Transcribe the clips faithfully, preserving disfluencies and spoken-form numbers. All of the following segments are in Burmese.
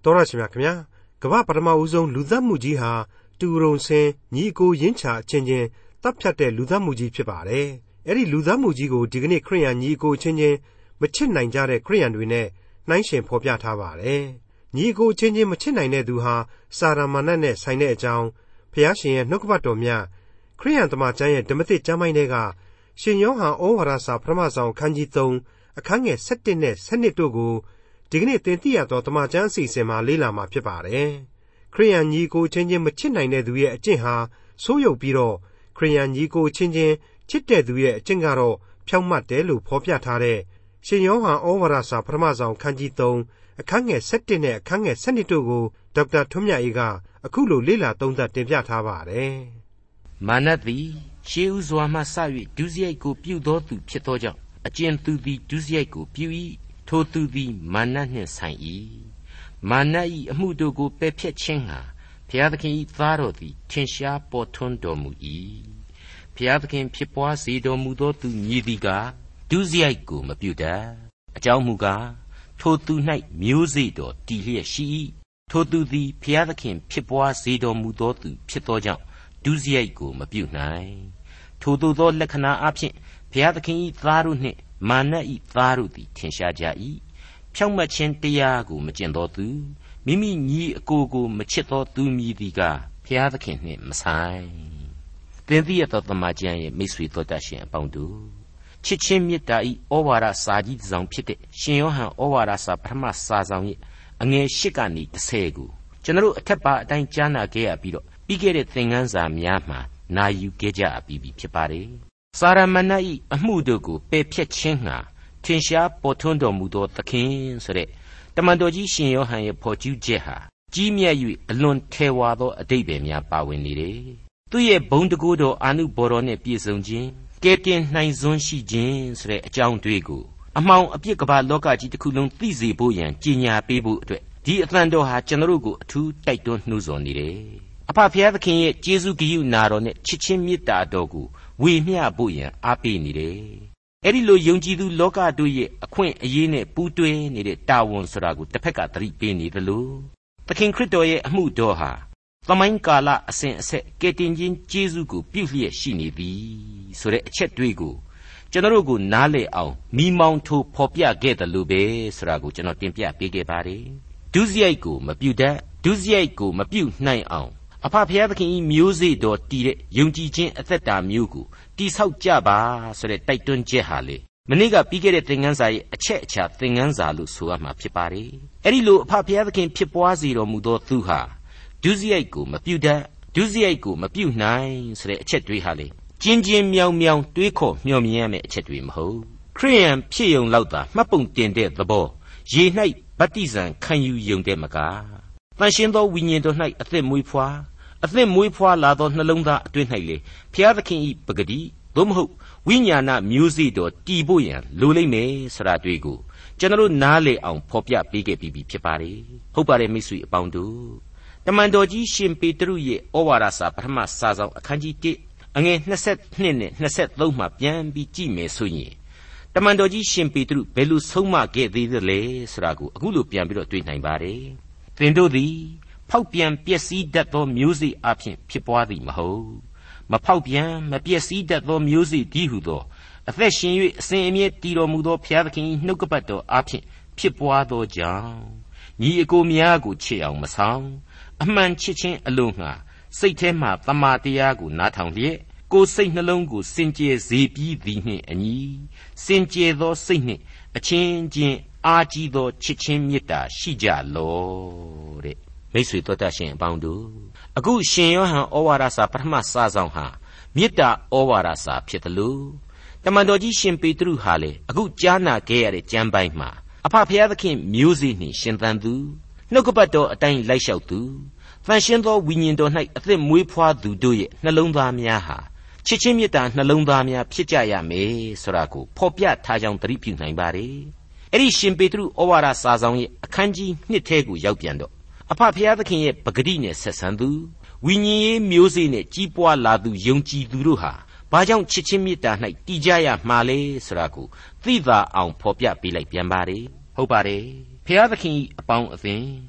တော်ရရှိမြခင်ဗျာကမ္ဘာပထမဦးဆုံးလူသတ်မှုကြီးဟာတူရုံစင်ညီကိုရင်းချအချင်းချင်းတပ်ဖြတ်တဲ့လူသတ်မှုကြီးဖြစ်ပါတယ်အဲ့ဒီလူသတ်မှုကြီးကိုဒီကနေ့ခရစ်ယာန်ညီကိုချင်းချင်းမချစ်နိုင်ကြတဲ့ခရစ်ယာန်တွေနဲ့နှိုင်းယှဉ်ဖော်ပြထားပါတယ်ညီကိုချင်းချင်းမချစ်နိုင်တဲ့သူဟာစာရမဏတ်နဲ့ဆိုင်တဲ့အကြောင်းဖျားရှင်ရဲ့နှုတ်ကပတ်တော်များခရစ်ယာန်တမန်ကျမ်းရဲ့ဓမ္မသစ်ကျမ်းပိုင်းတွေကရှင်ယောဟန်ဩဝါဒစာပထမဆုံးအခန်းကြီးသုံးအခန်းငယ်၁၁နဲ့၁၂တို့ကိုဒီကနေ့သင်သိရသောတမန်ကျမ်းအစီအစဉ်မှာလေ့လာမှာဖြစ်ပါတယ်ခရစ်ယာန်ညီကိုချင်းချင်းမချစ်နိုင်တဲ့သူရဲ့အကျင့်ဟာဆိုးယုတ်ပြီးတော့ခရစ်ယာန်ညီကိုချင်းချင်းချစ်တဲ့သူရဲ့အကျင့်ကတော့ဖြောင့်မတ်တယ်လို့ဖော်ပြထားတဲ့ရှင်ယောဟန်ဩဝါဒစာပထမဆုံးအခန်းကြီးသုံးအခန်းငယ်၁၁နဲ့အခန်းငယ်၁၂တို့ကိုဒေါက်တာထွန်းမြတ်အေးကအခုလိုလေ့လာသုံးသပ်တင်ပြထားပါတယ်မာနသည်ရှေးဥစွာမှစ၍ဒုစရိုက်ကိုပြုသောသူဖြစ်သောကြောင့်အကျင့်သူသည်ဒုစရိုက်ကိုပြု၏ထိုသူသည်မာနနှင့်ဆိုင်၏မာန၏အမှုတို့ကိုပယ်ဖျက်ခြင်းဟာဘုရားသခင်၏သားတော်သည်ထင်ရှားပေါ်ထွန်းတော်မူ၏ဘုရားသခင်ဖြစ်ပွားစေတော်မူသောသူမည်သည်ကဒုစရိုက်ကိုမပြုတတ်အကြောင်းမူကားထိုသူ၌မျိုးစေ့တော်တည်လျက်ရှိ၏ထိုသူသည်ဘုရားသခင်ဖြစ်ပွားစေတော်မူသောသူဖြစ်သောကြောင့်ဒုစရိုက်ကိုမပြုနိုင်ထိုသို့သောလက္ခဏာအဖြစ်ဘုရားသခင်၏သားတို့နှင့်မာန၏သားတို့သည်ထင်ရှားကြ၏ဖြောင့်မတ်ခြင်းတရားကိုမကျင့်သောသူမိမိညီအကိုကိုမချစ်သောသူမည်သည်ကဘုရားသခင်နှင့်မဆိုင်သင်သိရသောသမ္မာကျမ်းရဲ့မိတ်ဆွေတော်တတ်ရှင်အပေါင်းတို့ချစ်ချင်းမေတ္တာ၏ဩဝါဒစာကြီးတစ်စောင်ဖြစ်တဲ့ရှင်ယောဟန်ဩဝါဒစာပထမစာဆောင်ရဲ့အငယ်၈ကနေ၁၀ကိုကျွန်တော်တို့အထက်ပါအတိုင်းကြားနာခဲ့ရပြီးတော့ပြီးခဲ့တဲ့သင်ခန်းစာများမှာနာယူခဲ့ကြပြီးပြီဖြစ်ပါတယ်စာရမဏေ၏အမှုတို့ကိုပယ်ဖျက်ခြင်းဟာထင်ရှားပေါ်ထွန်းတော်မူသောသခင်ဆိုတဲ့တမန်တော်ကြီးရှင်ယောဟန်ရဲ့ဖော်ကျူးချက်ဟာကြီးမြတ်၍အလွန်ထဲဝါသောအဓိပ္ပာယ်များပါဝင်နေတယ်သူရဲ့ဘုံတကူတော်အာနုဘော်တော်နဲ့ပြည့်စုံခြင်းကဲတင်နိုင်စွမ်းရှိခြင်းဆိုတဲ့အကြောင်းတွေကိုအမှောင်အပြစ်ကမ္ဘာလောကကြီးတစ်ခုလုံးသိစေဖို့ရန်ကြီးညာပေးဖို့အတွက်ဒီအသံတော်ဟာကျွန်တော်တို့ကိုအထူးတိုက်တွန်းနှိုးဆော်နေတယ်အဖဖျားသခင်ရဲ့ကျေးဇူးဂရုဏာတော်နဲ့ချစ်ချင်းမေတ္တာတော်ကိုဝေမျှဖို့ရန်အားပေးနေတယ်အဲ့ဒီလိုယုံကြည်သူလောကတို့ရဲ့အခွင့်အရေးနဲ့ပူးတွဲနေတဲ့တာဝန်ဆိုတာကိုတစ်ဖက်ကသတိပေးနေသလိုသခင်ခရစ်တော်ရဲ့အမှုတော်ဟာသမိုင်းကာလအစဉ်အဆက်ကယ်တင်ခြင်းကျေးဇူးကိုပြုလျက်ရှိနေသည်ဆိုတဲ့အချက်တွေးကိုကျွန်တော်တို့ကိုနားလည်အောင်မိမောင်းထိုးဖော်ပြခဲ့တယ်လို့ပဲဆိုတာကိုကျွန်တော်တင်ပြပေးခဲ့ပါတယ်ဒုစရိုက်ကိုမပြုတတ်ဒုစရိုက်ကိုမပြုနိုင်အောင်အဖဖျားသခင်၏မျိုးစေ့တော်တည်တဲ့ယုံကြည်ခြင်းအသက်တာမျိုးကိုတိဆောက်ကြပါဆိုတဲ့တိုက်တွန်းချက်ဟာလေမနေ့ကပြီးခဲ့တဲ့သင်ခန်းစာရဲ့အချက်အချာသင်ခန်းစာလို့ဆိုရမှာဖြစ်ပါတယ်အဲ့ဒီလိုအဖဖျားသခင်ဖြစ်ပွားစေတော်မူသောသူဟာဒုစရိုက်ကိုမပြုတတ်ဒုစရိုက်ကိုမပြုနိုင်ဆိုတဲ့အချက်တွေဟာလေကျင်းချင်းမြောင်မြောင်တွေးခေါ်မျှော်မြင်ရမယ့်အချက်တွေမဟုတ်ခရိယန်ဖြစ်ယုံလောက်သာမှတ်ပုံတင်တဲ့သဘောရေ၌ဗတ္တိဇံခံယူယုံတဲ့မကားတန်ရှင်းသောဝိညာဉ်တော်၌အသက်မွေးဖွားအသက်မွေးဖွားလာသောနှလုံးသားအတွင်း၌လေဘုရားသခင်၏ပဂတိသို့မဟုတ်ဝိညာဏမျိုးစေ့တော်တည်ဖို့ရန်လိုလိမ့်မယ်ဆိုတာတွေ့ကိုကျွန်တော်နားလေအောင်ဖော်ပြပေးခဲ့ပြီးဖြစ်ပါတယ်ဟုတ်ပါတယ်မိတ်ဆွေအပေါင်းတို့တမန်တော်ကြီးရှင်ပေတရုရဲ့ဩဝါဒစာပထမစာဆောင်အခန်းကြီး၁အငယ်၂၂နဲ့၂၃မှာပြန်ပြီးကြည့်မယ်ဆိုရင်တမန်တော်ကြီးရှင်ပေတရုဘယ်လိုဆုံးမခဲ့သေးသလဲဆိုတာကိုအခုလိုပြန်ပြီးတော့တွေ့နိုင်ပါတယ်သင်တို့သည်ဖောက်ပြန်ပျက်စီးတတ်သောမျိုးစေ့အဖြစ်ဖြစ်ပွားသည်မဟုတ်မဖောက်ပြန်မပျက်စီးတတ်သောမျိုးစေ့ဒီဟုသောအသက်ရှင်၍အစဉ်အမြဲတည်တော်မူသောဘုရားသခင်၏နှုတ်ကပတ်တော်အဖြစ်ဖြစ်ပွားသောကြောင့်ညီအကိုများကိုချစ်အောင်မဆောင်အမှန်ချစ်ခြင်းအလို့ငှာစိတ်ထဲမှတမာတရားကိုနားထောင်လျက်ကိုယ်စိတ်နှလုံးကိုစင်ကြယ်စေပြီးသည်နှင့်အညီစင်ကြယ်သောစိတ်နှင့်အချင်းချင်းအားကြီးသောချစ်ချင်းမေတ္တာရှိကြလောတဲ့မိတ်ဆွေတို့တတ်ရှင်အပေါင်းတို့အခုရှင်ယောဟန်ဩဝါဒစာပထမစာဆောင်ဟာမေတ္တာဩဝါဒစာဖြစ်တယ်လို့တမန်တော်ကြီးရှင်ပေတရုဟာလေအခုကြားနာခဲ့ရတဲ့ကျမ်းပိုင်းမှာအဖဖျားသခင်မျိုးစေ့နှင့်ရှင်သန်သူနှုတ်ကပတ်တော်အတိုင်းလိုက်လျှောက်သူသန့်ရှင်းသောဝိညာဉ်တော်၌အသက်မွေးဖွားသူတို့ရဲ့နှလုံးသားများဟာချစ်ချင်းမေတ္တာနှလုံးသားများဖြစ်ကြရမယ်ဆိုတာကိုဖော်ပြထားကြောင်းသတိပြုနိုင်ပါတယ်အဲ့ဒီရှင်ပေတရုဩဝါဒစာဆောင်ရဲ့အခန်းကြီး၂ထဲကိုရောက်ပြန်တော့အဖဖျားသခင်ရဲ့ပဂတိနဲ့ဆက်ဆံသူဝိညာဉ်ရေးမျိုးစေ့နဲ့ကြီးပွားလာသူယုံကြည်သူတို့ဟာဘာကြောင့်ချစ်ချင်းမေတ္တာ၌တည်ကြရမှာလဲဆိုတာကိုသိသာအောင်ဖော်ပြပေးလိုက်ပြန်ပါတယ်ဟုတ်ပါတယ်ဖျားသခင်အပေါင်းအသင်းဖ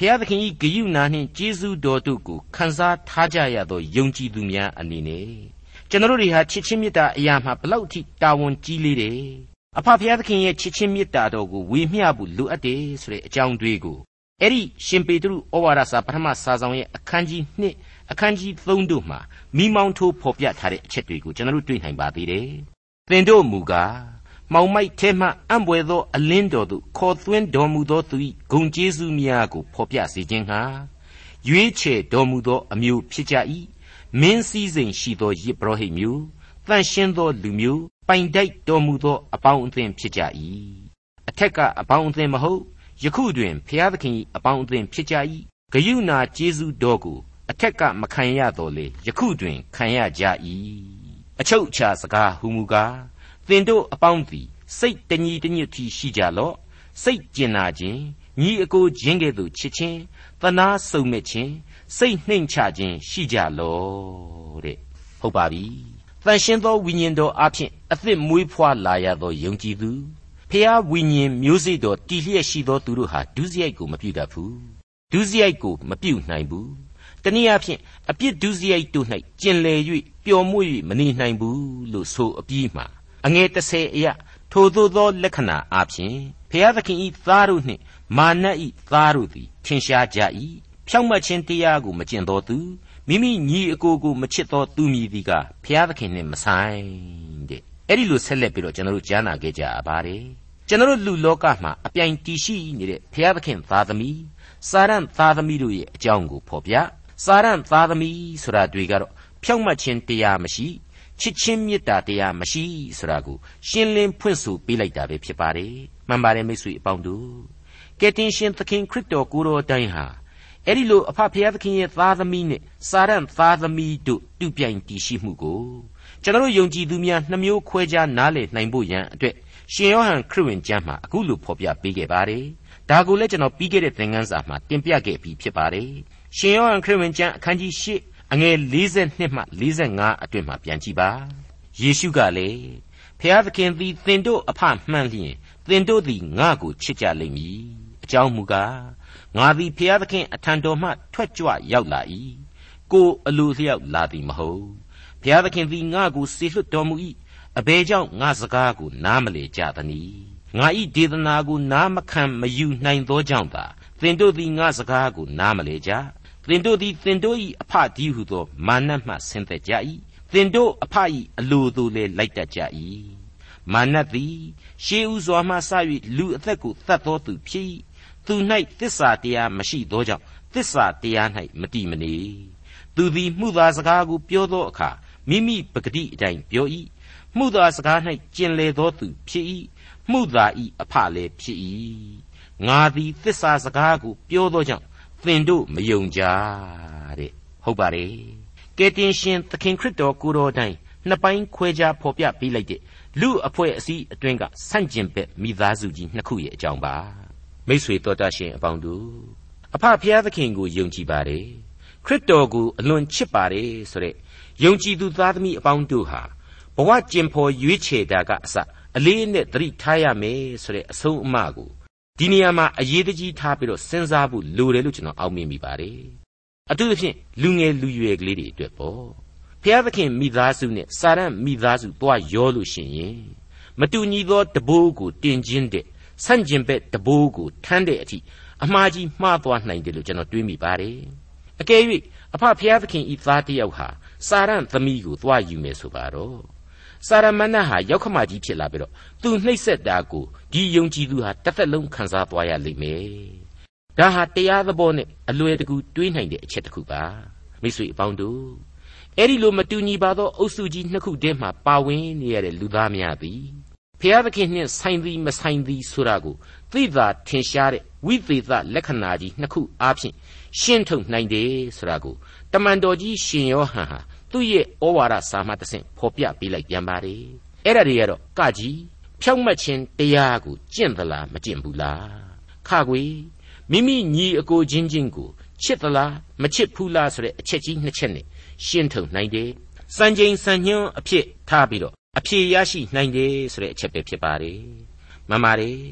ဖျားသခင်၏ဂရုဏာနှင့်ကျေးဇူးတော်တို့ကိုခံစားထားကြရသောယုံကြည်သူများအနေနဲ့ကျွန်တော်တို့တွေဟာချစ်ချင်းမေတ္တာအရာမှာဘလောက်ထိတာဝန်ကြီးလေးတယ်အဖဖျားသခင်ရဲ့ချစ်ချင်းမေတ္တာတော်ကိုဝေမျှဖို့လိုအပ်တယ်ဆိုတဲ့အကြောင်းတွေကိုအဲ့ဒီရှင်ပေတရုဩဝါဒစာပထမစာဆောင်ရဲ့အခန်းကြီးနှစ်အခန်းကြီးသုံးတို့မှာမိမောင်းထိုးဖော်ပြထားတဲ့အချက်တွေကိုကျွန်တော်တို့တွေ့နိုင်ပါသေးတယ်။သင်တို့မူကားမောင်မိုက်ထဲမှအံ့ဘွယ်သောအလင်းတော်သို့ခေါ်သွင်းတော်မူသောသူ၏ဂုဏ်ကျေးဇူးများကိုဖော်ပြစေခြင်းဟာရွေးချယ်တော်မူသောအမျိုးဖြစ်ကြ၏မင်းစည်းစိမ်ရှိသောယဇ်ပုရောဟိတ်မျိုးတန်ရှင်းသောလူမျိုးပိုင်တိုက်တော်မူသောအပေါင်းအသင်းဖြစ်ကြ၏အထက်ကအပေါင်းအသင်းမဟုတ်ယခုတွင်ဖျားသခင်၏အပေါင်းအသင်းဖြစ်ကြ၏ဂရုဏာကျေးဇူးတော်ကိုအထက်ကမခံရတော့လေယခုတွင်ခံရကြ၏အချုပ်အခြာစကားဟူမူကားသင်တို့အပေါင်းသည်စိတ်တညီတညွတ်ထီရှိကြလော့စိတ်ကျင်နာခြင်းညီအကိုချင်းကဲ့သို့ချစ်ခြင်းသနာစုံမဲ့ခြင်းစိတ်နှိမ်ချခြင်းရှိကြလော့တဲ့ဟုတ်ပါပြီတန်ရှင်းသောဝိညာဉ်တော်အဖျင်အသစ်မွေးဖွားလာရသောယုံကြည်သူဖျားဝိညာဉ်မျိုးစေ့တော်တည်လျက်ရှိသောသူတို့ဟာဒုစရိုက်ကိုမပြုတတ်ဘူးဒုစရိုက်ကိုမပြုနိုင်ဘူးတနည်းအားဖြင့်အပြစ်ဒုစရိုက်တို့၌ကျင်လည်၍ပျော်မွေ့၍မနေနိုင်ဘူးလို့ဆိုအပြီးမှာအငယ်တစ်ဆယ်အရထိုသို့သောလက္ခဏာအားဖြင့်ဖျားသခင်၏သားတို့နှင့်မာန၏သားတို့သည်ထင်ရှားကြ၏ဖြောင့်မတ်ခြင်းတရားကိုမကျင့်သောသူမိမိညီအကိုကိုမချစ်သောသူမည်သည်ကဖျားသခင်နှင့်မဆိုင်တဲ့အဲ့ဒီလိုဆက်လက်ပြီးတော့ကျွန်တော်တို့ကြားနာခဲ့ကြရပါတယ်ကျွန်တော်တို့လူလောကမှာအပြိုင်တည်ရှိနေတဲ့ဖျားသခင်သားသမီးစာရန်သားသမီးတို့ရဲ့အကြောင်းကိုဖော်ပြစာရန်သားသမီးဆိုတာတွေကတော့ဖြောင့်မတ်ခြင်းတရားမရှိချစ်ချင်းမေတ္တာတရားမရှိဆိုတာကိုရှင်းလင်းဖွင့်ဆိုပေးလိုက်တာပဲဖြစ်ပါတယ်မှန်ပါတယ်မိတ်ဆွေအပေါင်းတို့ကယ်တင်ရှင်သခင်ခရစ်တော်ကိုယ်တော်တိုင်ဟာအဲ့ဒီလိုအဖဖျားသခင်ရဲ့သားသမီးနဲ့စာရန်သားသမီးတို့တူပြိုင်တည်ရှိမှုကိုကျွန်တော်ယုံကြည်သူများနှမျိုးခွဲခြားနားလည်နိုင်ဖို့ရန်အတွက်ရှင်ယောဟန်ခရစ်ဝင်ကျမ်းမှာအခုလိုဖော်ပြပေးခဲ့ပါတယ်ဒါကိုလည်းကျွန်တော်ပြီးခဲ့တဲ့သင်ခန်းစာမှာတင်ပြခဲ့ပြီးဖြစ်ပါတယ်ရှင်ယောဟန်ခရစ်ဝင်ကျမ်းအခန်းကြီး၈အငယ်၄၂မှ၄၅အတွင်မှာပြန်ကြည့်ပါယေရှုကလည်းဖျားသခင်သည်သင်တို့အဖမှန်လျင်သင်တို့သည်ငါ့ကိုချစ်ကြလိမ့်မည်အကြောင်းမူကားငါသည်ဖျားသခင်အထံတော်မှထွက်ကြွရောက်လာ၏ကိုအလိုလျောက်လာသည်မဟုတ်ဖျားသခင်သည်ငါ့ကိုစေလွှတ်တော်မူ၏အဘယ်ကြောင့်ငါစကားကိုနားမလည်ကြသနည်းငါ၏ဒေသနာကိုနားမခံမယူနိုင်သောကြောင့်သာသင်တို့သည်ငါစကားကိုနားမလည်ကြသင်တို့သည်သင်တို့၏အဖတည်းဟုသောမာနမှဆင်းသက်ကြ၏သင်တို့အဖ၏အလိုသို့လည်းလိုက်တတ်ကြ၏မာနသည်ရှေးဥစွာမှစ၍လူအသက်ကိုသတ်သောသူဖြစ်၏သူ၌သစ္စာတရားမရှိသောကြောင့်သစ္စာတရား၌မတည်မနေသူသည်မှုသာစကားကိုပြောသောအခါမိမိပဂတိအတိုင်းပြော၏မှုသာစကား၌ကျင်လေသောသူဖြစ်၏မှုသာ၏အဖလည်းဖြစ်၏ငါသည်သစ္စာစကားကိုပြောသောကြောင့်သင်တို့မယုံကြတဲ့ဟုတ်ပါတယ်ကယ်တင်ရှင်သခင်ခရစ်တော်ကိုယ်တော်တိုင်နှစ်ပိုင်းခွဲခြားဖော်ပြပေးလိုက်တဲ့လူအဖွဲ့အစည်းအတွင်းကဆန့်ကျင်ဘက်မိသားစုကြီးနှစ်ခုရဲ့အကြောင်းပါမိတ်ဆွေတော်တတ်ရှင်အပေါင်းတို့အဖဖျားသခင်ကိုယုံကြည်ပါတယ်ခရစ်တော်ကိုအလွန်ချစ်ပါတယ်ဆိုတဲ့ယုံကြည်သူသားသမီးအပေါင်းတို့ဟာဘဝကျင်ဖော်ရွေးချယ်တာကအစအလေးအနက်သတိထားရမယ်ဆိုတဲ့အဆုံးအမကိုဒီနေရာမှာအရေးတကြီးထားပြီးတော့စဉ်းစားဖို့လိုတယ်လို့ကျွန်တော်အောက်မေ့မိပါတယ်အထူးသဖြင့်လူငယ်လူရွယ်ကလေးတွေအတွက်ပေါ့ဖျားသခင်မိသားစုနဲ့စာရန်မိသားစုတွားရောလို့ရှိရင်မတူညီသောတဘိုးကိုတင်ခြင်းတဲ့ဆန့်ကျင်ဘက်တဘိုးကိုထမ်းတဲ့အထိအမှားကြီးမှားသွားနိုင်တယ်လို့ကျွန်တော်တွေးမိပါတယ်အကယ်၍အဖဖျားသခင်ဤသားတစ်ယောက်ဟာစာရန်သမီးကိုတွားယူမယ်ဆိုပါတော့စာရမဏေဟာရောက်ခမကြီးဖြစ်လာပြီးတော့သူနှိပ်စက်တာကိုဒီယုံကြည်သူဟာတစ်သက်လုံးခံစားသွားရလိမ့်မယ်ဒါဟာတရားသဘောနဲ့အလွယ်တကူတွေးနိုင်တဲ့အချက်တစ်ခုပါမိတ်ဆွေအပေါင်းတို့အဲ့ဒီလိုမတူညီပါသောအုပ်စုကြီးနှစ်ခုတည်းမှာပါဝင်နေရတဲ့လူသားများသည်ဖျားသခင်နှင့်ဆိုင်သည်မဆိုင်သည်ဆိုတာကိုသိသာထင်ရှားတဲ့ဝိသေသလက္ခဏာကြီးနှစ်ခုအားဖြင့်ရှင်းထုတ်နိုင်တယ်ဆိုတာကိုတမန်တော်ကြီးရှင်ယောဟန်ဟာသူ့ရဲ့ဩဝါဒစာမှတစ်ဆင့်ဖော်ပြပေးလိုက်ပြန်ပါတယ်အဲ့ဒါတွေကတော့ကကြီးဖြောင့်မတ်ခြင်းတရားကိုကျင့်သလားမကျင့်ဘူးလားခကွေမိမိညီအကိုချင်းချင်းကိုချစ်သလားမချစ်ဘူးလားဆိုတဲ့အချက်ကြီးနှစ်ချက်နဲ့ရှင်းထုတ်နိုင်တယ်စံချိန်စံညွှန်းအဖြစ်ထားပြီးတော့အဖြေရရှိနိုင်တယ်ဆိုတဲ့အချက်ပဲဖြစ်ပါတယ်မှန်ပါတယ်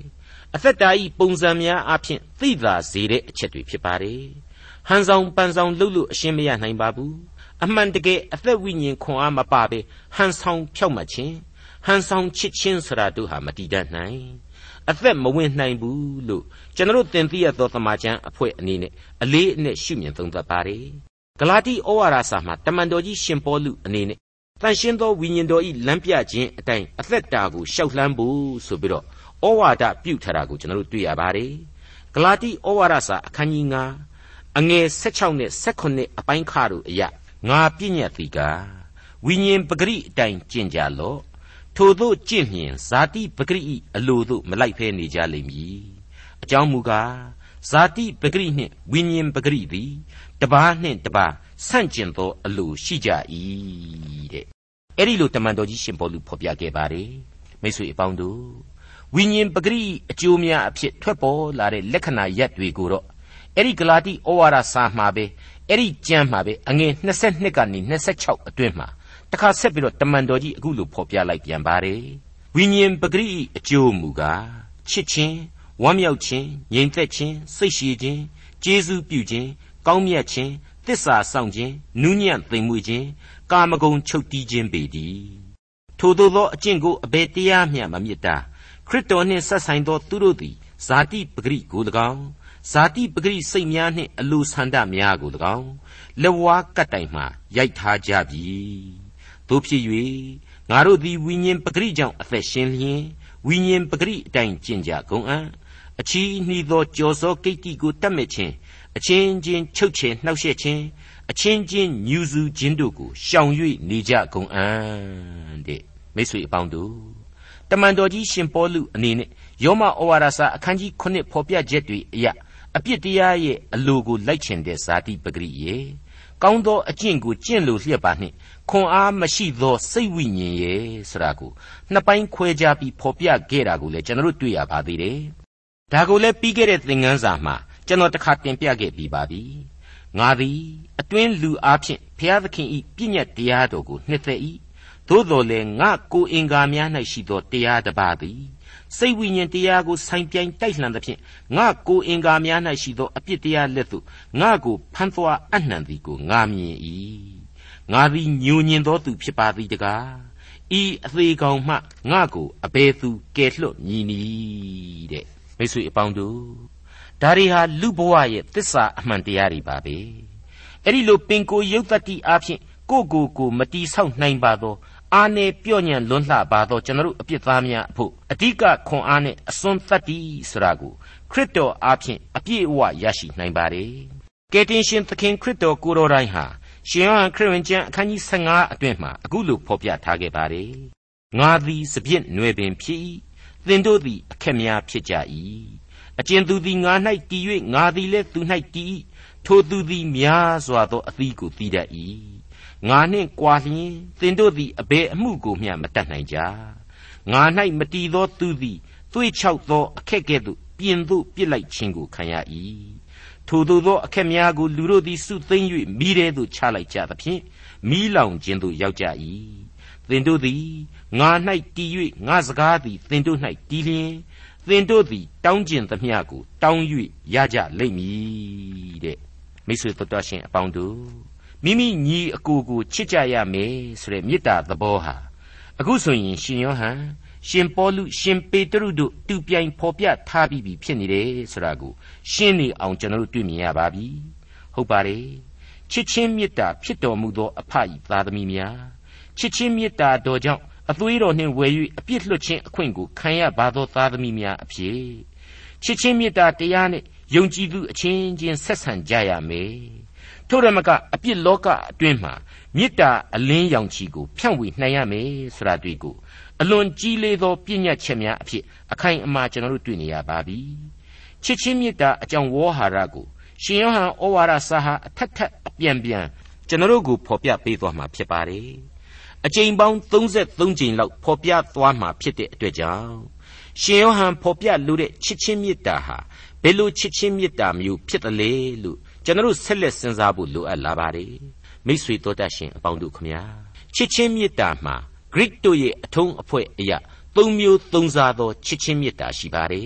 အသက်တာဤပုံစံများအဖြစ်သိသာစေတဲ့အချက်တွေဖြစ်ပါတယ်ဟန်ဆောင်ပန်ဆောင်လှုပ်လို့အရှင်းမရနိုင်ပါဘူးအမှန်တကယ်အသက်ဝိညာဉ်ခွန်အားမပါပဲဟန်ဆောင်ဖြောက်မှချင်းဟန်ဆောင်ချစ်ချင်းဆိုတာတို့ဟာမတည်တတ်နိုင်အသက်မဝင်နိုင်ဘူးလို့ကျွန်တော်သင်သိရသောသမာကျမ်းအဖွဲ့အနေနဲ့အလေးအနက်ရှုမြင်သုံးသပ်ပါတယ်ဂလာတိဩဝါဒစာမှာတမန်တော်ကြီးရှင်ပေါလုအနေနဲ့တန်ရှင်းသောဝိညာဉ်တော်ဤလမ်းပြခြင်းအတိုင်းအသက်တာကိုရှောက်လှမ်းဖို့ဆိုပြီးတော့ဩဝါဒပြုထားတာကိုကျွန်တော်တွေ့ရပါတယ်ဂလာတိဩဝါဒစာအခန်းကြီး၅အငယ်၁၆နဲ့၁၈အပိုင်းခါတို့အရာငါပြည့်ညတ်သည်ကဝိညာဉ်ပဂရိအတိုင်းကျင့်ကြလော့ထိုသို့ကျင့်မြင်ဇာတိပဂရိအလိုသို့မလိုက်ဖဲနေကြလိမ့်မည်အကြောင်းမူကားဇာတိပဂရိနှင့်ဝိညာဉ်ပဂရိသည်တပါးနှင့်တပါးဆန့်ကျင်သောအလိုရှိကြ၏တဲ့အဲ့ဒီလိုတမန်တော်ကြီးရှင်ပေါလုဖော်ပြခဲ့ပါတယ်မိတ်ဆွေအပေါင်းတို့ဝိညာဉ်ပဂရိအကျိုးများအဖြစ်ထွက်ပေါ်လာတဲ့လက္ခဏာရပ်တွေကိုတော့အဲ့ဒီဂလာတိဩဝါဒစာမှာပဲအဲ့ဒီကျမ်းမှာပဲအငယ်၂၂ကနေ၂၆အတွင်းမှာတခါဆက်ပြီးတော့တမန်တော်ကြီးအခုလိုဖော်ပြလိုက်ပြန်ပါတယ်ဝိညာဉ်ပဂရိအကျိုးမူကားချစ်ခြင်းဝမ်းမြောက်ခြင်းငြိမ်သက်ခြင်းစိတ်ရှည်ခြင်းကျေးဇူးပြုခြင်းကောင်းမြတ်ခြင်းသစ္စာစောင့်ခြင်းနူးညံ့သိမ်မွေ့ခြင်းကာမဂုဏ်ချုပ်တီးခြင်းပေတည်းထိုသို့သောအကျင့်ကိုအဘယ်တရားမျှမမြစ်တာခရစ်တော်နှင့်ဆက်ဆိုင်သောသူတို့သည်ဇာတိပဂရိကို၎င်းဇာတိပဂရိစိတ်များနှင့်အလိုဆန္ဒများကို၎င်းလက်ဝါးကတ်တိုင်မှရိုက်ထားကြပြီတို့ဖြစ်၍ငါတို့သည်ဝိညာဉ်ပဂရိကြောင့်အသက်ရှင်လျင်ဝိညာဉ်ပဂရိအတိုင်းကျင့်ကြကုန်အံ့အချီးနှီးသောကြော်စောကိတ္တိကိုတတ်မဲ့ခြင်းအချင်းချင်းချုပ်ချယ်နှောက်ယှက်ခြင်းအချင်းချင်းညူစုခြင်းတို့ကိုရှောင်၍နေကြကုန်အံ့တဲ့မိတ်ဆွေအပေါင်းတို့တမန်တော်ကြီးရှင်ပေါလုအနေနဲ့ယောမဩဝါဒစာအခန်းကြီးခုနှစ်ဖော်ပြချက်တွေအရအပြစ်တရားရဲ့အလိုကိုလိုက်ချင်တဲ့ဇာတိပဂရိရဲ့ကောင်းသောအကျင့်ကိုကျင့်လို့လျက်ပါနှင့်ခွန်အားမရှိသောစိတ်ဝိညာဉ်ရဲ့ဆိုတာကိုနှစ်ပိုင်းခွဲခြားပြီးဖော်ပြခဲ့တာကိုလည်းကျွန်တော်တို့တွေ့ရပါသေးတယ်ဒါကိုလည်းပြီးခဲ့တဲ့သင်ခန်းစာမှာကျွန်တော်တစ်ခါတင်ပြခဲ့ပြီးပါပြီငါသည်အတွင်းလူအားဖြင့်ဘုရားသခင်၏ပြည့်ညတ်တရားတော်ကိုနှစ်သက်၏သို့တော်လည်းငါကိုယ်အင်္ဂါများ၌ရှိသောတရားတစ်ပါးသည်စိတ်ဝိညာဉ်တရားကိုဆိုင်ပြိုင်တိုက်လှန်သဖြင့်ငါကိုယ်အင်္ဂါများ၌ရှိသောအပြစ်တရားလက်သို့ငါကိုဖန်သွားအနှံသည်ကိုငါမြင်၏ငါသည်ညှိုညင်သောသူဖြစ်ပါသည်တကားဤအသေးကောင်မှငါကိုအဘယ်သူကယ်လွတ်မည်နည်းတဲ့မိတ်ဆွေအပေါင်းတို့ဒါတွေဟာလူဘဝရဲ့သစ္စာအမှန်တရားတွေပါပဲအဲ့ဒီလိုပင်ကိုရုပ်တတိအားဖြင့်ကိုကိုကိုမတီဆောက်နိုင်ပါသောအာနေပြော့ညံလွန်းလှပါသောကျွန်တော်တို့အပြစ်သားများအဖို့အဓိကခွန်အားနဲ့အစွန်းတတ်တည်ဆိုတာကိုခရစ်တော်အားဖြင့်အပြည့်အဝရရှိနိုင်ပါတယ်ကယ်တင်ရှင်သခင်ခရစ်တော်ကိုယ်တော်တိုင်ဟာရှင်ယောဟန်ခရစ်ဝင်ကျမ်းအခန်းကြီး၁၅အတွင်းမှာအခုလိုဖော်ပြထားခဲ့ပါတယ်ငါသည်စပြည့်နွယ်ပင်ဖြစ်၏သင်တို့သည်အခက်များဖြစ်ကြ၏အကျဉ်သူသည်ငါ၌တည်၍ငါသည်လည်းသူ၌တည်၏ထိုသူသည်များစွာသောအသီးကိုတည်တတ်၏ငါနှင့်ကြွာလျင်သင်တို့သည်အဘယ်အမှုကိုမျှမတတ်နိုင်ကြငါ၌မတည်သောသူသည်သွေးချောက်သောအခက်ကဲ့သို့ပြင်သို့ပြစ်လိုက်ခြင်းကိုခံရ၏ထိုသို့သောအခက်များကိုလူတို့သည်စုသိမ့်၍မိထဲသို့ချလိုက်ကြသဖြင့်မီးလောင်ခြင်းသို့ရောက်ကြ၏သင်တို့သည်ငါ၌တည်၍ငါစကားသည်သင်တို့၌တည်လျင်သင်တို့သည်တောင်းကျင်သမျှကိုတောင်း၍ရကြလိမ့်မည်တဲ့မိတ်ဆွေတို့တော်ရှင်အပေါင်းတို့မိမိညီအကိုကိုချစ်ကြရမယ်ဆိုတဲ့မေတ္တာသဘောဟာအခုဆိုရင်ရှင်ယောဟန်ရှင်ပေါလုရှင်ပေတရုတို့တူပြိုင်ဖော်ပြထားပြီးပြီဖြစ်နေတယ်ဆိုတာကိုရှင်းနေအောင်ကျွန်တော်တို့တွေ့မြင်ရပါပြီဟုတ်ပါတယ်ချစ်ချင်းမေတ္တာဖြစ်တော်မူသောအဖ၏သားသမီးများချစ်ချင်းမေတ္တာတော်ကြောင့်အသွေးတော်နှင့်ဝယ်၍အပြစ်လွတ်ခြင်းအခွင့်ကိုခံရပါသောသားသမီးများအဖြစ်ချစ်ချင်းမေတ္တာတရားနဲ့ယုံကြည်သူအချင်းချင်းဆက်ဆံကြရမယ်ထို့ရမကအပြစ်လောကအတွင်းမှာမေတ္တာအလင်းရောင်ချီကိုဖြန့်ဝေနိုင်ရမယ်ဆိုတာတွေ့ကိုအလွန်ကြီးလေးသောပြည့်ညတ်ချက်များအဖြစ်အခိုင်အမာကျွန်တော်တို့တွေ့နေရပါပြီချစ်ချင်းမေတ္တာအကြောင်းဝေါ်ဟာရကိုရှင်ယောဟန်ဩဝါဒစာဟာအထက်ထက်အပြန်ပြန်ကျွန်တော်တို့ကိုဖော်ပြပေးသွားမှာဖြစ်ပါတယ်အကြိမ်ပေါင်း၃၃ကြိမ်လောက်ဖော်ပြသွားမှာဖြစ်တဲ့အတွက်ကြောင့်ရှင်ယောဟန်ဖော်ပြလိုတဲ့ချစ်ချင်းမေတ္တာဟာဘယ်လိုချစ်ချင်းမေတ္တာမျိုးဖြစ်တယ်လဲလို့ကျွန်တော်တို့ဆက်လက်စဉ်းစားဖို့လိုအပ်လာပါတယ်မိတ်ဆွေတို့တတ်ရှင်အပေါင်းတို့ခမညာချစ်ချင်းမေတ္တာမှာ Greek တို့ရဲ့အထုံးအဖွဲ့အရာသုံးမျိုးသုံးစားသောချစ်ချင်းမေတ္တာရှိပါတယ်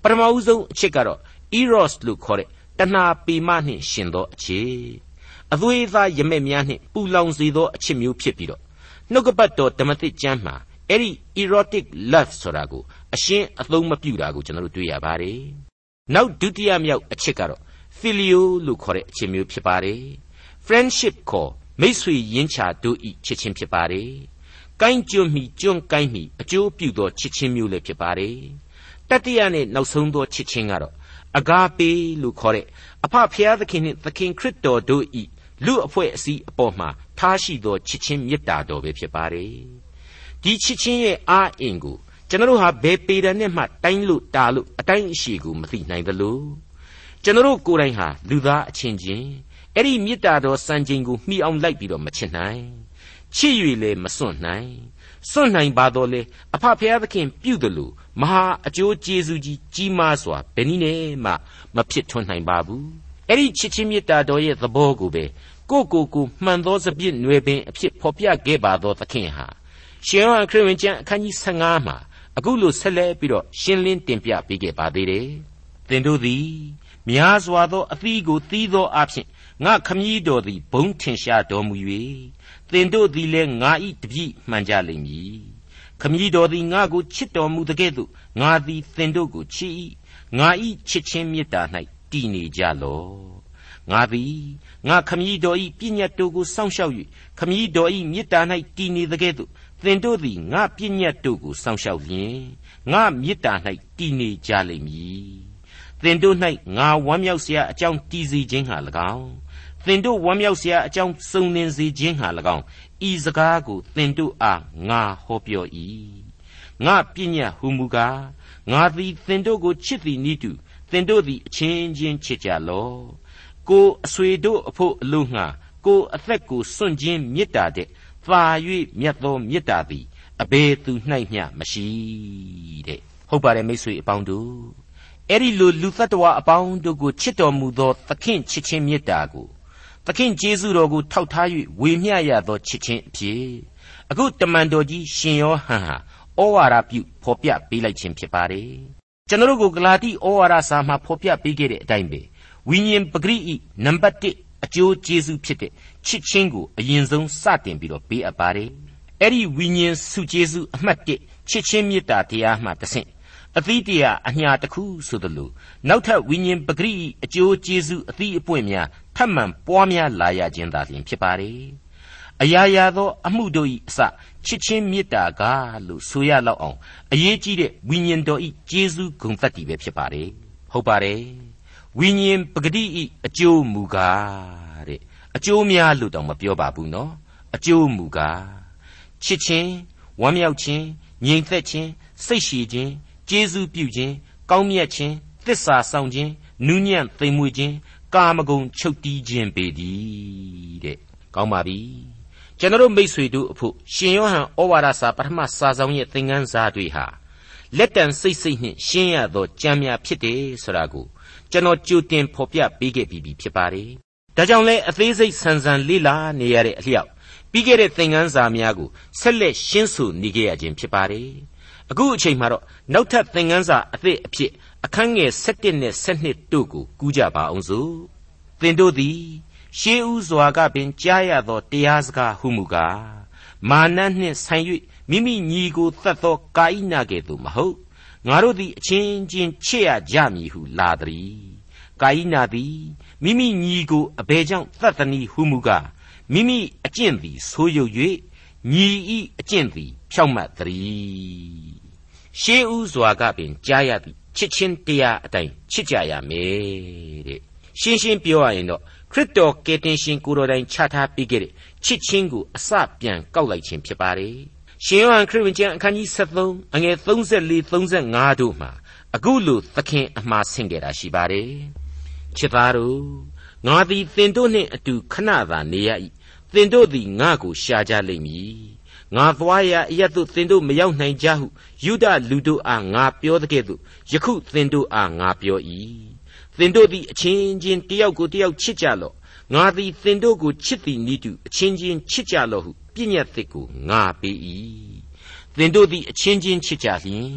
ပထမဦးဆုံးအချက်ကတော့ eros လို့ခေါ်တဲ့တဏှာပေမနှင့်ရှင်သောအချစ်အသွေးသားရမက်များနှင့်ပူလောင်စေသောအချစ်မျိုးဖြစ်ပြီးတော့နှုတ်ကပတ်တော်ဓမ္မသစ်ကျမ်းမှာအဲ့ဒီ erotic love ဆိုတာကိုအရှင်းအသုံးမပြုတာကိုကျွန်တော်တို့တွေ့ရပါတယ်နောက်ဒုတိယမြောက်အချက်ကတော့ filio လို့ခေါ်တဲ့အချစ်မျိုးဖြစ်ပါတယ် friendship ခေါ်မိတ်ဆွေရင်းချတို့ဤချစ်ချင်းဖြစ်ပါတယ်ကိုင်းကျွန်းမိကျွန်းကိုင်းမိအကျိုးပြုသောချစ်ချင်းမျိုးလည်းဖြစ်ပါတယ်တတိယနဲ့နောက်ဆုံးသောချစ်ချင်းကတော့အဂါပေလို့ခေါ်တဲ့အဖဖျားသခင်နှင့်သခင်ခရစ်တော်တို့ဤလူအဖွဲ့အစည်းအပေါ်မှာထားရှိသောချစ်ချင်းမေတ္တာတော်ပဲဖြစ်ပါတယ်ဒီချစ်ချင်းရဲ့အားအင်ကိုကျွန်တော်တို့ဟာဘယ်ပေတံနဲ့မှတိုင်းလို့တာလို့အတိုင်းအရှိကိုမသိနိုင်သလိုကျွန်တော်တို့ကိုယ်တိုင်ဟာလူသားအချင်းချင်းအဲ့ဒီမေတ္တာတော်စံချိန်ကိုမှီအောင်လိုက်ပြီးတော့မချစ်နိုင်ချစ်၍လည်းမစွန့်နိုင်စွန့်နိုင်ပါတော့လေအဖဖျားသခင်ပြုတယ်လို့မဟာအကျိုးကျေးဇူးကြီးကြီးမားစွာဘယ်နည်းနဲ့မှမဖြစ်ထွန်းနိုင်ပါဘူးအဲ့ဒီချစ်ချင်းမေတ္တာတော်ရဲ့သဘောကိုပဲကိုကိုကိုမှန်သောစပြည့်နွယ်ပင်အဖြစ်ဖော်ပြခဲ့ပါသောသခင်ဟာရှင်ယောဟန်ခရစ်ဝင်ကျမ်းအခန်းကြီးဆယ်ငါမှာအခုလိုဆက်လက်ပြီးတော့ရှင်းလင်းတင်ပြပေးခဲ့ပါသေးတယ်သင်တို့သည်များစွာသောအသီးကိုသီးသောအဖြစ်ငါခမည်းတော်သည်ဘုံထင်ရှားတော်မူ၍သင်တို့သည်လည်းငါ၏တပည့်မှန်ကြလိမ့်မည်ခမည်းတော်သည်ငါကိုချစ်တော်မူသကဲ့သို့ငါသည်သင်တို့ကိုချစ်၏ငါ၏ချစ်ချင်းမေတ္တာ၌တည်နေကြလော့ငါသည်ငါခမည်းတော်၏ပညတ်တို့ကိုစောင့်ရှောက်၍ခမည်းတော်၏မေတ္တာ၌တည်နေသကဲ့သို့သင်တို့သည်ငါပညတ်တို့ကိုစောင့်ရှောက်လျင်ငါမေတ္တာ၌တည်နေကြလိမ့်မည်သင်တို့၌ငါဝမ်းမြောက်เสียအကြောင်းတည်စေခြင်းဟာ၎င်းသင်တို့ဝမ်းမြောက်เสียအကြောင်းစုံလင်စေခြင်းဟာ၎င်းဤစကားကိုသင်တို့အားငါဟောပြော၏ငါပညတ်ဟူမူကားငါသည်သင်တို့ကိုချစ်သည်နည်းတူသင်တို့သည်အချင်းချင်းချစ်ကြလော့ကိုအဆွေတို့အဖို့အလို့ငှာကိုအသက်ကိုစွန့်ခြင်းမေတ္တာတဲ့သာ၍မြတ်သောမေတ္တာသည်အဘယ်သူ၌မျှမရှိတဲ့ဟုတ်ပါတယ်မိတ်ဆွေအပေါင်းတို့အဲ့ဒီလိုလူသတ္တဝါအပေါင်းတို့ကိုချစ်တော်မူသောသခင်ချစ်ချင်းမေတ္တာကိုသခင်ကျေးဇူးတော်ကိုထောက်ထား၍ဝေမျှရသောချစ်ချင်းအဖြစ်အခုတမန်တော်ကြီးရှင်ယောဟန်ဟာဩဝါဒပြုဖော်ပြပေးလိုက်ခြင်းဖြစ်ပါတယ်ကျွန်တော်တို့ကိုဂလာတိဩဝါဒစာမှာဖော်ပြပေးခဲ့တဲ့အတိုင်းပဲဝိညာဉ်ပဂရိဤနံပါတ်တစ်အကျိုးကျေးဇူးဖြစ်တဲ့ချစ်ချင်းကိုအရင်ဆုံးစတင်ပြီးတော့ပေးအပ်ပါတယ်အဲ့ဒီဝိညာဉ်စုကျေးဇူးအမှတ်တစ်ချစ်ချင်းမေတ္တာတရားမှတစ်ဆင့်အသီးတရားအညာတစ်ခုဆိုသလိုနောက်ထပ်ဝိညာဉ်ပဂရိအကျိုးကျေးဇူးအသီးအပွင့်များထပ်မံပွားများလာရခြင်းသာလျှင်ဖြစ်ပါတယ်အရာရာသောအမှုတို့၏အစချစ်ချင်းမေတ္တာကလို့ဆိုရလောက်အောင်အရေးကြီးတဲ့ဝိညာဉ်တော်၏ကျေးဇူးဂုဏ်သတ္တိပဲဖြစ်ပါတယ်ဟုတ်ပါတယ်ဝိညာဉ်ပဂတိ၏အကျိုးမူကားတဲ့အကျိုးများလို့တောင်မပြောပါဘူးနော်အကျိုးမူကားချစ်ချင်းဝမ်းမြောက်ခြင်းငြိမ်သက်ခြင်းစိတ်ရှည်ခြင်းကျေးဇူးပြုခြင်းကောင်းမြတ်ခြင်းသစ္စာဆောင်ခြင်းနူးညံ့သိမ်မွေ့ခြင်းကာမဂုဏ်ချုပ်တီးခြင်းပေသည်တဲ့ကောင်းပါပြီကျွန်တော်မိတ်ဆွေတို့အဖို့ရှင်ယောဟန်ဩဝါဒစာပထမစာဆောင်ရဲ့သင်ခန်းစာတွေဟာလက်တန်စိတ်စိတ်နှင့်ရှင်းရသောကြံများဖြစ်တယ်ဆိုတာကိုကျွန်တော်ကြိုတင်ဖော်ပြပေးခဲ့ပြီးဖြစ်ပါတယ်ဒါကြောင့်လဲအသေးစိတ်ဆန်းဆန်းလေ့လာနေရတဲ့အလျောက်ပြီးခဲ့တဲ့သင်ခန်းစာများကိုဆက်လက်ရှင်းဆိုနေကြရခြင်းဖြစ်ပါတယ်အခုအချိန်မှာတော့နောက်ထပ်သင်ခန်းစာအသစ်အဖြစ်အခန်းငယ်၁၁နဲ့၁၂တို့ကိုကူးကြပါအောင်စို့သင်တို့သည်ရှေးဥစွာကပင်ကြားရသောတရားစကားဟုမူကားမာနနှင့်ဆိုင်၍မိမိညီကိုသတ်သောကာဣနကဲ့သို့မဟုတ်ငါတို့သည်အချင်းချင်းချစ်ရကြမည်ဟုလာသည်ကာဣနသည်မိမိညီကိုအဘယ်ကြောင့်သတ်သနည်းဟုမူကားမိမိအကျင့်သည်ဆိုးယုတ်၍ညီဤအကျင့်သည်ဖြောင့်မတ်သည်ရှေးဥစွာကပင်ကြားရသည်ချစ်ချင်းတရားအတိုင်းချစ်ကြရမယ်တဲ့ရှင်းရှင်းပြောရရင်တော့ခရစ်တော်ကယ်တင်ရှင်ကိုယ်တော်တိုင်ချထားပေးခဲ့တဲ့ချစ်ချင်းကိုအစပြန်ကောက်လိုက်ခြင်းဖြစ်ပါတယ်ရှင်ယောဟန်ခရစ်ဝင်ကျမ်းအခန်းကြီး၁၃အငယ်၃၄ ၃၅တို့မှာအခုလိုသခင်အမှားဆင့်ခဲ့တာရှိပါတယ်ချစ်သားတို့ငါသည်သင်တို့နှင့်အတူခဏသာနေရ၏သင်တို့သည်ငါကိုရှာကြလိမ့်မည်ငါသွားရာအရတ်သို့သင်တို့မရောက်နိုင်ကြဟုယုဒလူတို့အားငါပြောသကဲ့သို့ယခုသင်တို့အားငါပြော၏သင်တို့သည်အချင်းချင်းတယောက်ကိုတယောက်ချစ်ကြလော့ငါသည်သင်တို့ကိုချစ်သည်နည်းတူအချင်းချင်းချစ်ကြလော့ဟုပညတ်သစ်ကိုငါပေး၏သင်တို့သည်အချင်းချင်းချစ်ကြလျင်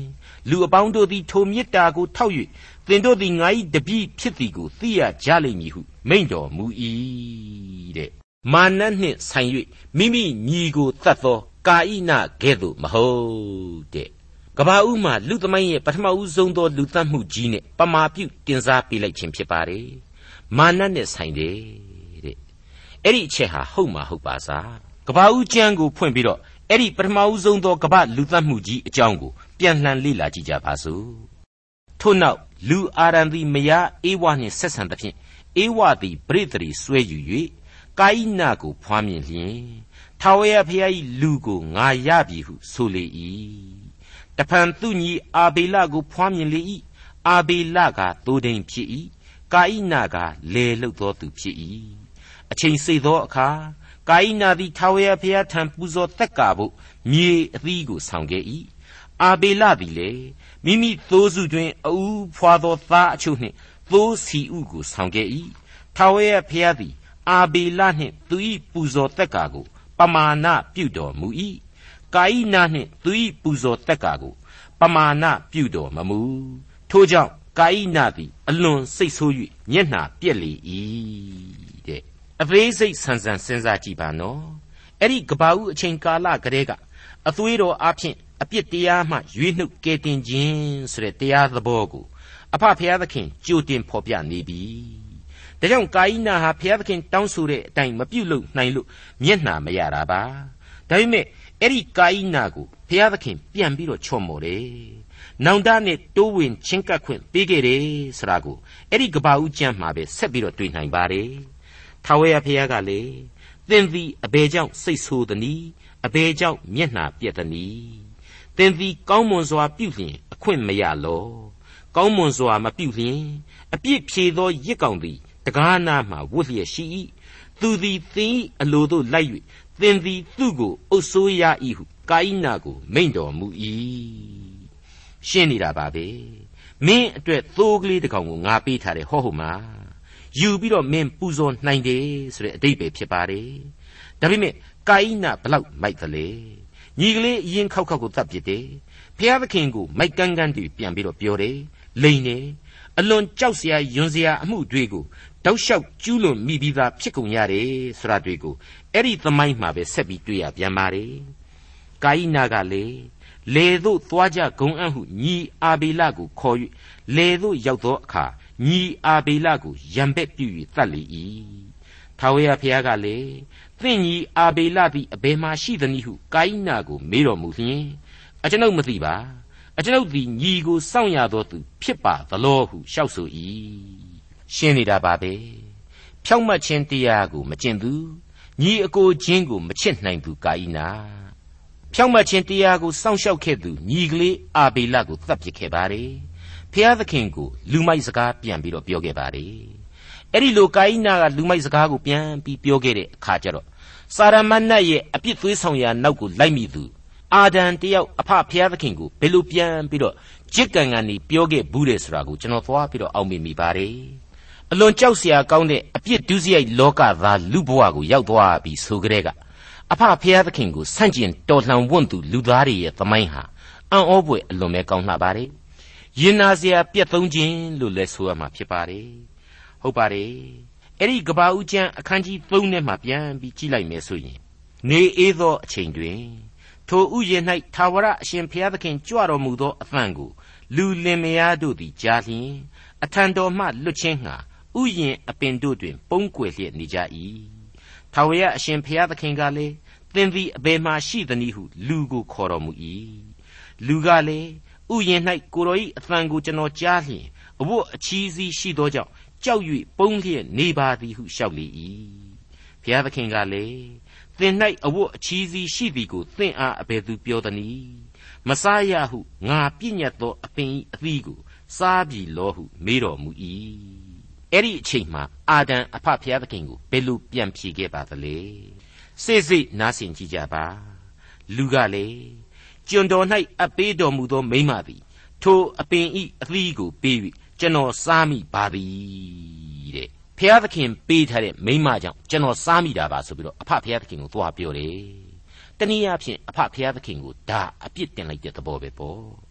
လူအပေါင်းတို့သည်ထိုမေတ္တာကိုထောက်၍သင်တို့သည်ငါ၏တပည့်ဖြစ်သည်ကိုသိရကြလိမ့်မည်ဟုမိန့်တော်မူ၏တဲ့မာနနှင့်ဆိုင်၍မိမိညီကိုတတ်သောကာဣနကဲ့သို့မဟုတ်တဲ့ကဘာဦးမှာလူသမိုင်းရဲ့ပထမဦးဆုံးသောလူသတ်မှုကြီးနဲ့ပမာပြုတင်စားပေးလိုက်ခြင်းဖြစ်ပါတယ်မာနနဲ့ဆိုင်တယ်တဲ့အဲ့ဒီအချက်ဟာဟုတ်မှာဟုတ်ပါစားကဘာဦးကျမ်းကိုဖွင့်ပြီးတော့အဲ့ဒီပထမဦးဆုံးသောကမ္ဘာလူသတ်မှုကြီးအကြောင်းကိုပြန်လှန်လေ့လာကြည့်ကြပါစို့ထို့နောက်လူအာရန်သည်မယားအေဝါနှင့်ဆက်ဆံသဖြင့်အေဝါသည်ပရိသေရီဆွဲယူ၍ကာဣနကိုဖွားမြင်လျင်ထာဝရဘုရား၏လူကိုငါရပြီဟုဆိုလေ၏တဖန်သူညီအာဘေလကိုဖွားမြင်လေ၏အာဘေလကသိုးထိန်ဖြစ်၏ကာဣနကလေလုတ်သောသူဖြစ်၏အချိန်စိတ်သောအခါကာဣနသည်ထာဝရဘုရားထံပူဇော်သက်ကာဘို့မြေအသီးကိုဆောင်ခဲ့၏အာဘေလသည်လည်းမိမိသိုးစုတွင်အူးဖွာသောသားအချို့နှင့်သိုးစီဥကိုဆောင်ခဲ့၏ထာဝရဘုရားသည်အာဘေလနှင့်သူ၏ပူဇော်သက်ကာကိုပမာဏပြုတော်မူ၏ကာဣနနှင့်သူ၏ပူဇော်သက်ကာကိုပမာဏပြုတော်မမူထို့ကြောင့်ကာဣနသည်အလွန်စိတ်ဆိုး၍မျက်နှာပြက်လေ၏တဲ့အသေးစိတ်ဆန်းဆန်းစဉ်းစားကြည့်ပါနော်အဲ့ဒီကဘာဦးအချိန်ကာလကတည်းကအသွေးတော်အဖြစ်အပြစ်တရားမှရွေးနှုတ်ကယ်တင်ခြင်းဆိုတဲ့တရားသဘောကိုအဖဖျားသခင်ကြိုတင်ဖော်ပြနေပြီဒါကြောင့်ကာဣနဟာဖျားသခင်တောင်းဆိုတဲ့အတိုင်းမပြုတ်လို့နိုင်လို့မျက်နှာမရတာပါဒါပေမဲ့အဲ့ဒီကာဣနကိုဖျားသခင်ပြန်ပြီးတော့ချော့မော်တယ်နောင်တနဲ့တိုးဝင်ချင်းကပ်ခွင့်ပေးခဲ့တယ်ဆိုတာကိုအဲ့ဒီကဘာဦးကျမ်းမှာပဲဆက်ပြီးတော့တွေ့နိုင်ပါတယ်ထာဝရဘုရားကလည်းသင်သည်အဘယ်ကြောင့်စိတ်ဆိုးသနည်းအဘယ်ကြောင့်မျက်နှာပြက်သနည်းသင်သည်ကောင်းမွန်စွာပြုလျင်အခွင့်မရလောကောင်းမွန်စွာမပြုလျင်အပြစ်ဖြေသောရစ်ကောင်သည်တကားနာမှဝတ်လျက်ရှိ၏သူသည်သင်၏အလိုသို့လိုက်၍သင်သည်သူ့ကိုအုပ်ဆိုးရ၏ဟုကာဣနကိုမိန့်တော်မူ၏ရှင်းနေတာပါပဲမင်းအတွက်သိုးကလေးတစ်ကောင်ကိုငါပေးထားတယ်ဟောဟုတ်မှာယူပြီးတော့မင်းပူဇော်နိုင်တယ်ဆိုတဲ့အဓိပ္ပာယ်ဖြစ်ပါတယ်ဒါပေမဲ့ကာဣနဘလောက်မိုက်သလဲညီကလေးအရင်ခောက်ခောက်ကိုသတ်ပစ်တယ်ဖျားသခင်ကိုမိုက်ကန်းကန်းတွေပြန်ပြီးတော့ပြောတယ်လိန်တယ်အလွန်ကြောက်စရာယွန်းစရာအမှုတွေကိုတောက်လျှောက်ကျူးလွန်မိပြီးသားဖြစ်ကုန်ရတယ်ဆိုတာတွေကိုအဲ့ဒီသမိုင်းမှာပဲဆက်ပြီးတွေ့ရပြန်ပါတယ်ကာဣနကလေလေသို့သွားကြဂုံအံ့ဟုညီအာဘေလကိုခေါ်၍လေသို့ရောက်သောအခါညီအာဘေလကိုရံပက်ပြု၍သတ်လေ၏ထာဝရဘုရားကလည်းသင်ညီအာဘေလသည်အဘယ်မှရှိသနည်းဟုကာဣနကိုမေးတော်မူလျှင်အကျွန်ုပ်မသိပါအကျွန်ုပ်သည်ညီကိုစောင့်ရသောသူဖြစ်ပါသလောဟုလျှောက်ဆို၏ရှင်းနေတာပါပဲဖြောင့်မတ်ခြင်းတရားကိုမကျင့်သူညီအကိုချင်းကိုမချစ်နိုင်သူကာဣနဖြောင့်မတ်ခြင်းတရားကိုစောင့်ရှောက်ခဲ့သူညီကလေးအာဘေလကိုသတ်ပစ်ခဲ့ပါတယ်ဖျားသခင်ကိုလူမိုက်စကားပြန်ပြီးတော့ပြောခဲ့ပါတယ်အဲ့ဒီလိုကာဣနကလူမိုက်စကားကိုပြန်ပြီးပြောခဲ့တဲ့အခါကျတော့စာရမဏတ်ရဲ့အပြစ်သွေးဆောင်ရာနောက်ကိုလိုက်မိသူအာဒံတယောက်အဖဖျားသခင်ကိုဘယ်လိုပြန်ပြီးတော့ဂျစ်ကန်ကန်နေပြောခဲ့ဘူးတယ်ဆိုတာကိုကျွန်တော်သွားပြီးတော့အောက်မေ့မိပါတယ်အလွန်ကြောက်စရာကောင်းတဲ့အပြစ်ဒုစရိုက်လောကသားလူဘဝကိုရောက်သွားပြီဆိုကြတဲ့ကအဖဖျားသခင်ကိုဆန့်ကျင်တော်လှန်ဝန့်သူလူသားတွေရဲ့သမိုင်းဟာအံ့ဩဖွယ်အလွန်ပဲကောင်းလှပါတယ်ရင်နာစရာပြက်သုံးခြင်းလို့လဲဆိုရမှာဖြစ်ပါတယ်ဟုတ်ပါတယ်အဲ့ဒီကဘာဦးကျမ်းအခန်းကြီးသုံးထဲမှာပြန်ပြီးကြည့်လိုက်မယ်ဆိုရင်နေအေးသောအချိန်တွင်ထိုဥယျာဉ်၌ထာဝရအရှင်ဘုရားသခင်ကြွတော်မူသောအသံကိုလူလင်မယားတို့သည်ကြားလျင်အထံတော်မှလွတ်ခြင်းငှာဥယျာဉ်အပင်တို့တွင်ပုန်းကွယ်လျက်နေကြ၏ထာဝရအရှင်ဘုရားသခင်ကလည်းသင်သည်အဘယ်မှရှိသနည်းဟုလူကိုခေါ်တော်မူ၏လူကလည်းဥယျာဉ်၌ကိုယ်တော်၏အသံကိုကျွန်တော်ကြားလျင်အဝတ်အချီးစီးရှိသောကြောင့်ကြောက်၍ပုန်းလျက်နေပါသည်ဟုလျှောက်လေ၏ဘုရားသခင်ကလည်းသင်၌အဝတ်အချီးစီးရှိသည်ကိုသင်အားအဘယ်သူပြောသနည်းမစားရဟုငါပြည့်ညတ်သောအပင်၏အသီးကိုစားပြီလောဟုမေးတော်မူ၏အဲ့ဒီအချိန်မှာအာဒံအဖဘုရားသခင်ကိုဘယ်လိုပြန်ဖြေခဲ့ပါသလဲစိတ်စိတ်နားဆင်ကြည့်ကြပါလူကလည်းကျွန်တော်၌အပ်ပေးတော်မူသောမိန်းမသည်ထိုအပင်ဤအသီးကိုပေး၍ကျွန်တော်စားမိပါသည်တဲ့ဖျားသခင်ပေးထားတဲ့မိန်းမကြောင့်ကျွန်တော်စားမိတာပါဆိုပြီးတော့အဖဖျားသခင်ကိုသွားပြောတယ်တနည်းအားဖြင့်အဖဖျားသခင်ကိုဒါအပြစ်တင်လိုက်တဲ့သဘောပဲပေါ့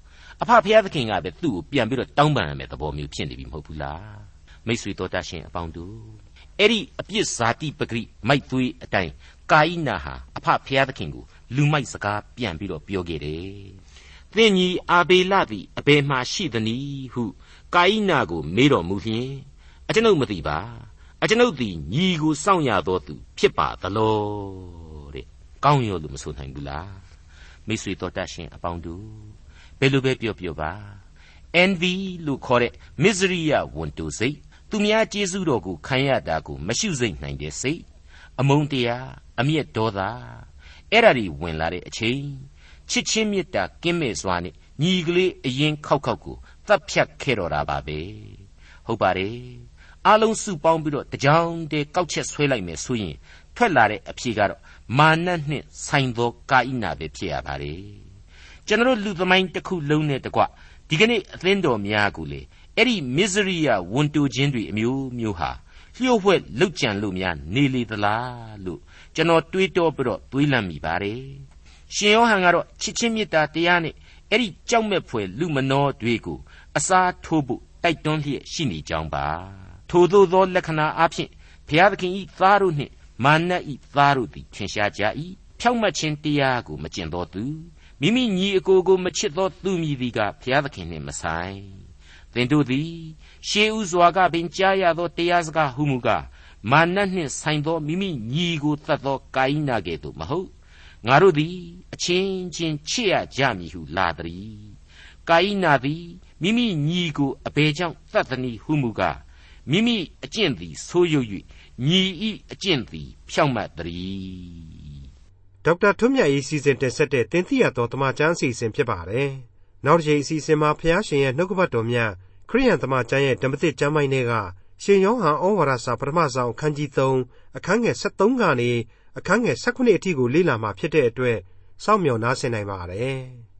အဖဖျားသခင်ကပဲသူ့ကိုပြန်ပြီးတော့တောင်းပန်ရမယ်သဘောမျိုးဖြစ်နေပြီမဟုတ်ဘူးလားမိတ်ဆွေတော်တတ်ရှင်အပေါင်းတို့အဲ့ဒီအပြစ်ဇာတိပဂရိမိုက်သွေးအတိုင်းကာဣနဟာအဖဖျားသခင်ကိုလူမိုက်စကားပြန်ပြီးတော့ပြောခဲ့တယ်သင်ညီအာဘေလသည်အဘယ်မှရှိသနည်းဟုကာဣနကိုမေးတော်မူလျင်အကျွန်ုပ်မသိပါအကျွန်ုပ်သည်ညီကိုစောင့်ရသောသူဖြစ်ပါသလောတဲ့ကောင်းရောလို့မဆိုနိုင်ဘူးလားမိတ်ဆွေတော်တတ်ရှင်အပေါင်းတို့ဘယ်လိုပဲပြောပြောပါ envy လို့ခေါ်တဲ့ misery ရဝန်တိုစိတ်သူများကျေးဇူးတော်ကိုခံရတာကိုမရှုစိတ်နိုင်တဲ့စိတ်အမုန်းတရားအမျက်ဒေါသအဲ့ဒါတွေဝင်လာတဲ့အချိန်ချစ်ချင်းမေတ္တာကင်းမဲ့စွာနဲ့ညီကလေးအရင်ခောက်ခောက်ကိုသတ်ဖြတ်ခဲ့တော်တာပါပဲဟုတ်ပါတယ်အားလုံးစုပေါင်းပြီးတော့တကြောင်တည်းကောက်ချက်ဆွဲလိုက်မယ်ဆိုရင်ထွက်လာတဲ့အဖြေကတော့မာနနှင့်ဆိုင်သောကာဣနပဲဖြစ်ရပါတယ်ကျွန်တော်လူသမိုင်းတစ်ခုလုံးနဲ့တကွဒီကနေ့အသင်းတော်များကိုလေအဲ့ဒီ misery ရဝန်တိုခြင်းတွေအမျိုးမျိုးဟာလျှို့ဝှက်လှုပ်ကြံလို့များနေလေသလားလို့ကျွန်တော်တွေးတောပြီးတော့တွေးလန့်မိပါတယ်ရှင်ယောဟန်ကတော့ချစ်ချင်းမေတ္တာတရားနဲ့အဲ့ဒီကြောက်မဲ့ဖွယ်လူမနောတွေကိုအစားထိုးဖို့တိုက်တွန်းလျက်ရှိနေကြောင်းပါထိုသို့သောလက္ခဏာအဖြစ်ဘုရားသခင်ဤသားတို့နှင့်မာနဤသားတို့သည်ထင်ရှားကြ၏ဖြောင့်မတ်ခြင်းတရားကိုမကျင့်သောသူမိမိညီအကိုကိုမချစ်သောသူမည်သည်ကဘုရားသခင်နှင့်မဆိုင်သင်တို့သည်ရှေးဥစွာကပင်ကြားရသောတရားစကားဟုမူကားမာနနှင့်ဆိုင်သောမိမိညီကိုသတ်သောကာဣနကဲ့သို့မဟုတ်ငါတို့သည်အချင်းချင်းချစ်ရကြမည်ဟုလာသည်ကာဣနသည်မိမိညီကိုအဘယ်ကြောင့်သတ်သနည်းဟုမူကားမိမိအကျင့်သည်ဆိုးရွ၍ညီဤအကျင့်သည်ဖြောင့်မတ်သည်ဒေါက်တာထွန်းမြတ်၏စီစဉ်တင်ဆက်တဲ့သင်သိရသောသမကျမ်းအစီအစဉ်ဖြစ်ပါတယ်နောက်တစ်ချိန်အစီအစဉ်မှာဖျားရှင်ရဲ့နှုတ်ကပတ်တော်မြတ်ခရိယန်သမကျမ်းရဲ့ဓမ္မသစ်ကျမ်းပိုင်းတွေကရှင်ယောဟန်ဩဝါဒစာပထမဆုံးအခန်းကြီးသုံးအခန်းငယ်ဆက်သုံးကနေအခန်းငယ်ဆယ့်ခုနှစ်အထိကိုလေ့လာမှာဖြစ်တဲ့အတွက်စောင့်မျှော်နားဆင်နိုင်ပါတယ်